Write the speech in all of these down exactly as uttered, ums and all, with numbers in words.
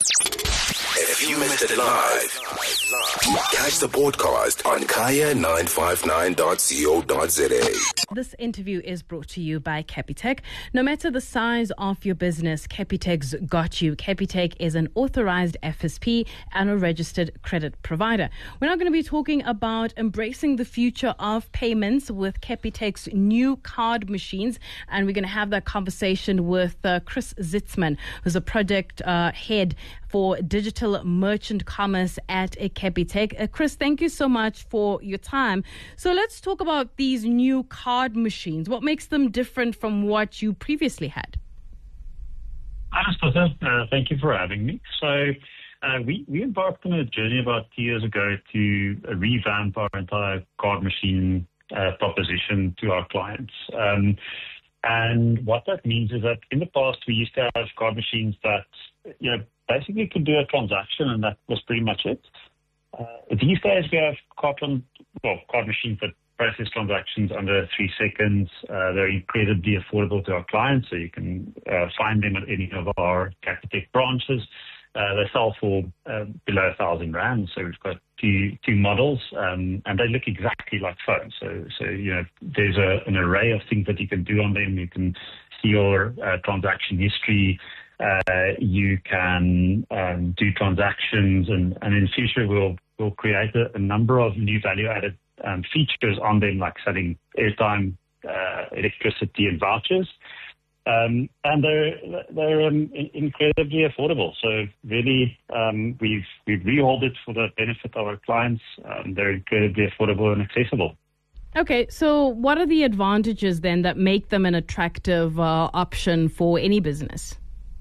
If you missed it live, catch the podcast on kaya nine five nine dot co dot za. This interview is brought to you by Capitec. No matter the size of your business, Capitec's got you. Capitec is an authorized F S P and a registered credit provider. We're now going to be talking about embracing the future of payments with Capitec's new card machines, and we're going to have that conversation with uh, Chris Zitzman, who's a project uh, head for digital merchant commerce at uh, Capitec. Uh, Chris, thank you so much for your time. So let's talk about these new card machines. What makes them different from what you previously had? Anastasia, uh, thank you for having me. So uh, we, we embarked on a journey about two years ago to uh, revamp our entire card machine uh, proposition to our clients. Um, and what that means is that in the past, we used to have card machines that, you know, basically could do a transaction, and that was pretty much it. Uh, these days, we have card, well, card machines that process transactions under three seconds. Uh, they're incredibly affordable to our clients, so you can uh, find them at any of our Capitec branches. Uh, they sell for uh, below a thousand rand, so we've got two two models, um, and they look exactly like phones. So, so you know, there's a, an array of things that you can do on them. You can see your uh, transaction history. Uh, you can um, do transactions, and, and in the future we'll we'll create a, a number of new value-added um, features on them, like selling airtime, uh, electricity, and vouchers. Um, and they're they're um, incredibly affordable. So really, um, we've we've rehauled it for the benefit of our clients. Um, they're incredibly affordable and accessible. Okay, so what are the advantages then that make them an attractive uh, option for any business?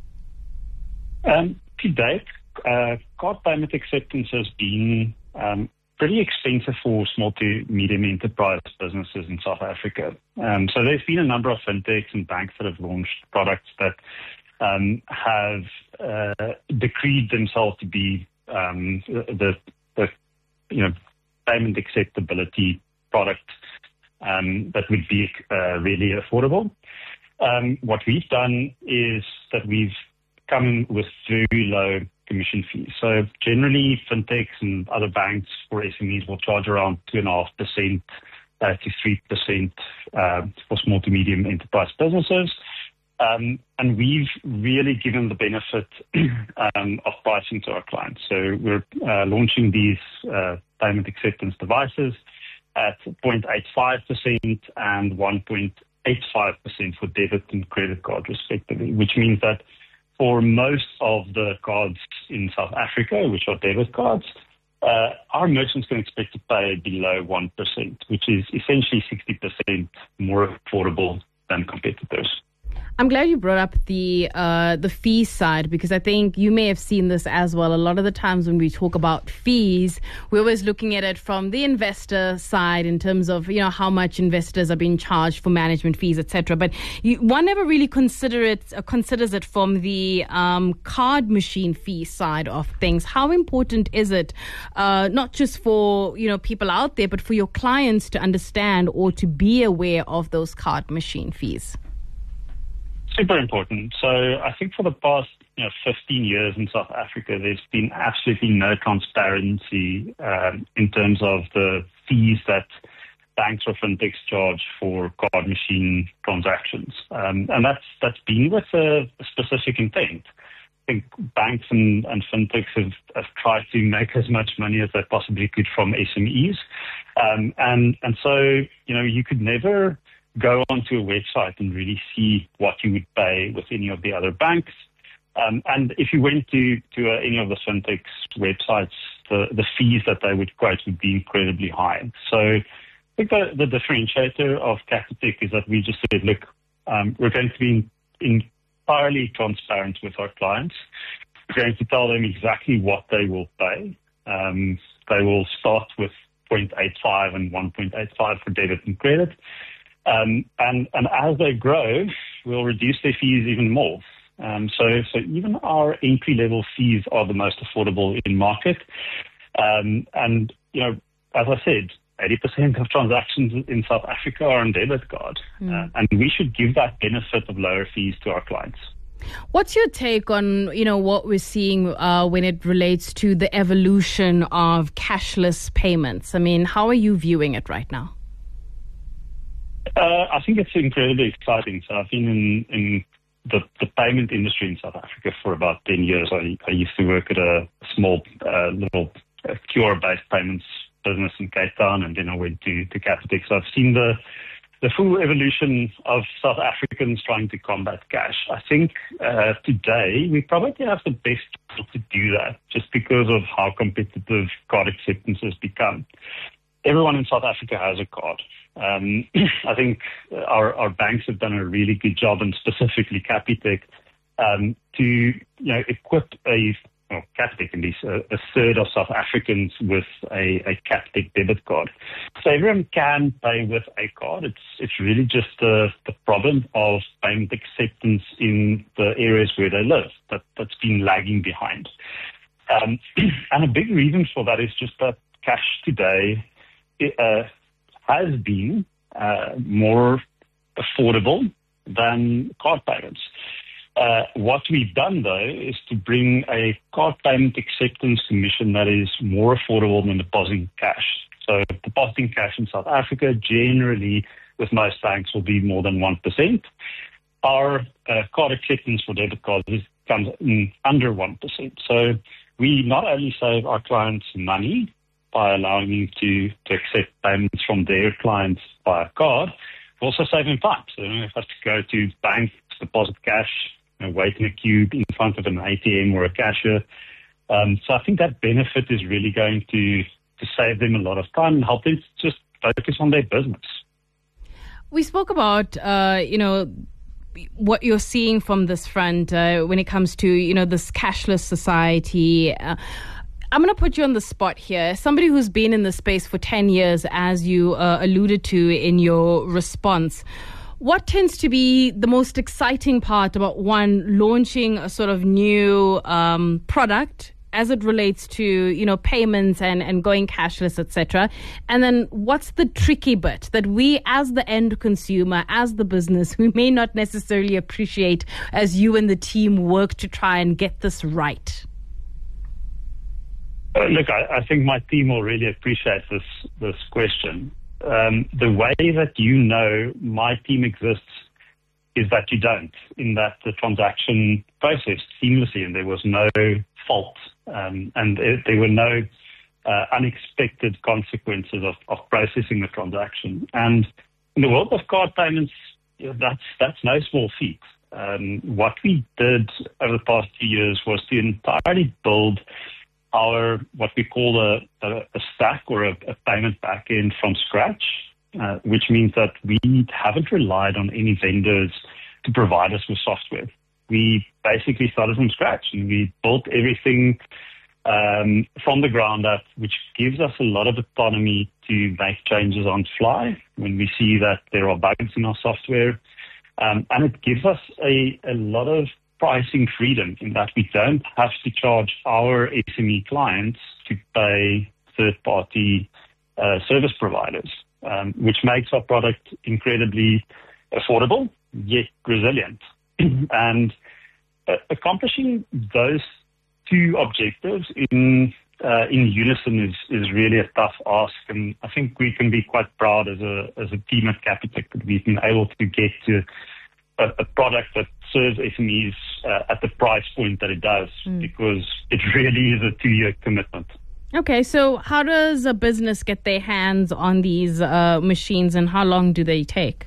Um, to date, uh, card payment acceptance has been um, pretty expensive for small to medium enterprise businesses in South Africa. Um, so there's been a number of fintechs and banks that have launched products that um, have uh, decreed themselves to be um, the, the you know payment acceptability product um, that would be uh, really affordable. Um, what we've done is that we've come with very low commission fees. So generally, fintechs and other banks for S M Es will charge around two and a half percent uh, to three percent uh, for small to medium enterprise businesses. Um, and we've really given the benefit um, of pricing to our clients. So we're uh, launching these uh, payment acceptance devices at zero point eight five percent and one point eight five percent for debit and credit card, respectively, which means that for most of the cards in South Africa, which are debit cards, uh, our merchants can expect to pay below one percent, which is essentially sixty percent more affordable than competitors. I'm glad you brought up the uh, the fee side, because I think you may have seen this as well. A lot of the times when we talk about fees, we're always looking at it from the investor side in terms of, you know, how much investors are being charged for management fees, et cetera. But you, one never really consider it, uh, considers it from the um, card machine fee side of things. How important is it, uh, not just for, you know, people out there, but for your clients to understand or to be aware of those card machine fees? Super important. So I think for the past you know, fifteen years in South Africa, there's been absolutely no transparency um, in terms of the fees that banks or fintechs charge for card machine transactions. Um, and that's that's been with a, a specific intent. I think banks and, and fintechs have, have tried to make as much money as they possibly could from S M Es. Um, and, and so, you know, you could never go onto a website and really see what you would pay with any of the other banks. Um, and if you went to, to uh, any of the fintechs websites, the, the fees that they would quote would be incredibly high. So I think the, the differentiator of Capitec is that we just said, look, um, we're going to be in, entirely transparent with our clients. We're going to tell them exactly what they will pay. Um, they will start with zero point eight five and one point eight five for debit and credit. Um, and, and as they grow, we'll reduce their fees even more. Um, so, so even our entry-level fees are the most affordable in market. Um, and, you know, as I said, eighty percent of transactions in South Africa are on debit card. Mm. Uh, and we should give that benefit of lower fees to our clients. What's your take on, you know, what we're seeing uh, when it relates to the evolution of cashless payments? I mean, how are you viewing it right now? Uh, I think it's incredibly exciting. So I've been in, in the, the payment industry in South Africa for about ten years. I, I used to work at a small uh, little uh, Q R-based payments business in Cape Town, and then I went to, to Capitec. So I've seen the the full evolution of South Africans trying to combat cash. I think uh, today we probably have the best tool to do that just because of how competitive card acceptance has become. Everyone in South Africa has a card. Um, I think our, our banks have done a really good job, and specifically Capitec, um, to you know equip a well, Capitec at least a, a third of South Africans with a, a Capitec debit card. So everyone can pay with a card. It's it's really just the, the problem of payment acceptance in the areas where they live that, that's been lagging behind. Um, and a big reason for that is just that cash today uh, has been uh, more affordable than card payments. Uh, what we've done, though, is to bring a card payment acceptance commission that is more affordable than depositing cash. So depositing cash in South Africa, generally, with most banks, will be more than one percent. Our uh, card acceptance for debit cards comes in under one percent. So we not only save our clients money by allowing them to, to accept payments from their clients via card, we also save them time. So they don't have to go to banks, deposit cash, you know, wait in a queue in front of an A T M or a cashier. Um, so I think that benefit is really going to, to save them a lot of time and help them just focus on their business. We spoke about, uh, you know, what you're seeing from this front uh, when it comes to, you know, this cashless society. Uh, I'm going to put you on the spot here. Somebody who's been in the space for ten years, as you uh, alluded to in your response. What tends to be the most exciting part about, one, launching a sort of new um, product as it relates to, you know, payments and, and going cashless, et cetera? And then what's the tricky bit that we, as the end consumer, as the business, we may not necessarily appreciate as you and the team work to try and get this right? Uh, look, I, I think my team will really appreciate this this question. Um, the way that you know my team exists is that you don't, in that the transaction processed seamlessly and there was no fault um, and there, there were no uh, unexpected consequences of, of processing the transaction. And in the world of card payments, you know, that's that's no small feat. Um, what we did over the past few years was to entirely build our, what we call a, a, a stack or a, a payment backend from scratch, uh, which means that we haven't relied on any vendors to provide us with software. We basically started from scratch and we built everything um, from the ground up, which gives us a lot of autonomy to make changes on fly when we see that there are bugs in our software. Um, and it gives us a, a lot of pricing freedom in that we don't have to charge our S M E clients to pay third-party uh, service providers, um, which makes our product incredibly affordable yet resilient. And uh, accomplishing those two objectives in uh, in unison is, is really a tough ask, and I think we can be quite proud as a as a team at Capitec that we've been able to get to a, a product that serves S M Es uh, at the price point that it does, mm. because it really is a two-year commitment. Okay, so how does a business get their hands on these uh, machines, and how long do they take?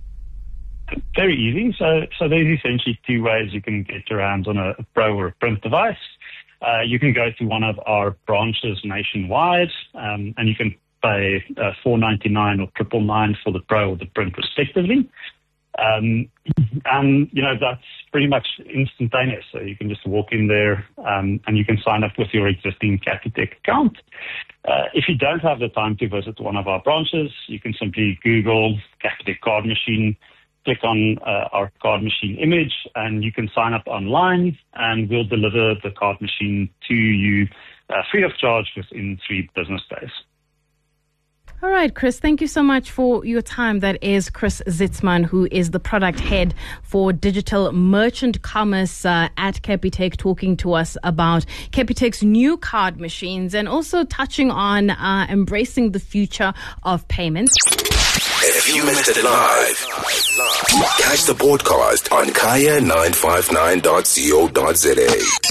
Very easy. So, so there's essentially two ways you can get your hands on a, a Pro or a Print device. Uh, you can go to one of our branches nationwide, um, and you can pay uh, four ninety-nine or triple nine for the Pro or the Print respectively. Um, and, you know, that's pretty much instantaneous. So you can just walk in there um, and you can sign up with your existing Capitec account. Uh, if you don't have the time to visit one of our branches, you can simply Google Capitec card machine, click on uh, our card machine image, and you can sign up online, and we'll deliver the card machine to you uh, free of charge within three business days. All right, Chris, thank you so much for your time. That is Chris Zitzman, who is the product head for digital merchant commerce uh, at Capitec, talking to us about Capitec's new card machines and also touching on uh, embracing the future of payments. If you missed it live, catch the podcast on kaya nine five nine dot co dot za.